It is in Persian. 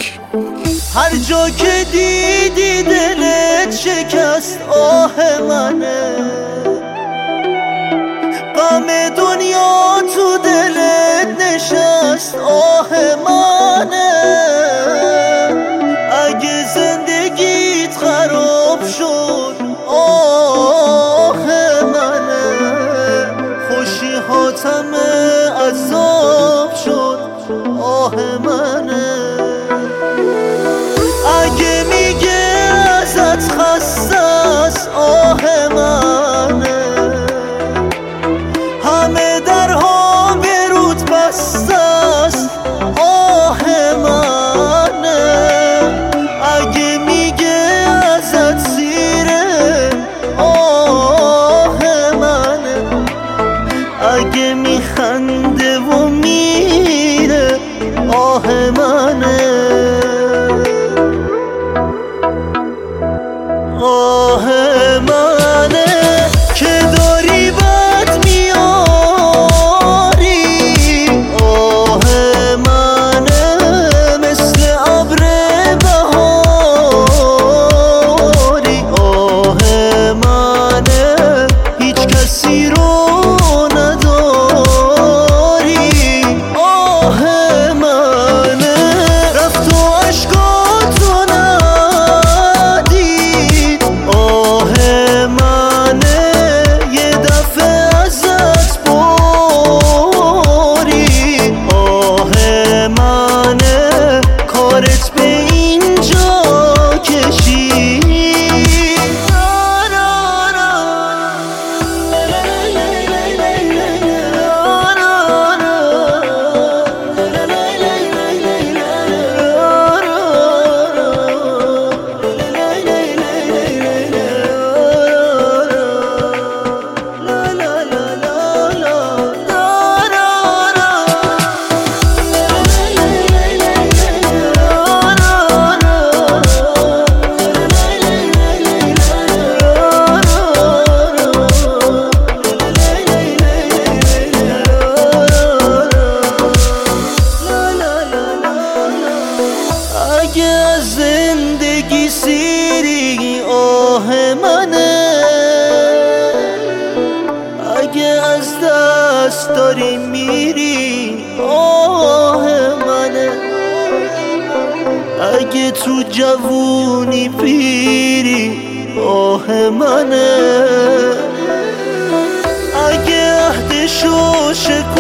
میوزیک. هر جا که دیدی دلت شکست آه منه، غم دنیا تو دلت نشست آه منه. اگه زندگیت خراب شد آه منه، خوشی هاتم عذاب شد آه منه. اگه میگه ازت خسته است آه منه، همه درها به رود بسته است آه منه. اگه میگه ازت سیره آه منه، اگه میخنده و میره آه منه. آه منه که داری بد میاری، آه منه مثل ابر بهاری، آه منه هیچ کسی رو نداری. آه منه رفت و عشقاتو ندید، آه منه یه دفعه ازت باری، آه منه کارت به اینجا کشید. اگه از زندگی سیری آه منه، اگه از دست داری میری آه منه، اگه تو جوونی پیری آه منه، اگه عهدشو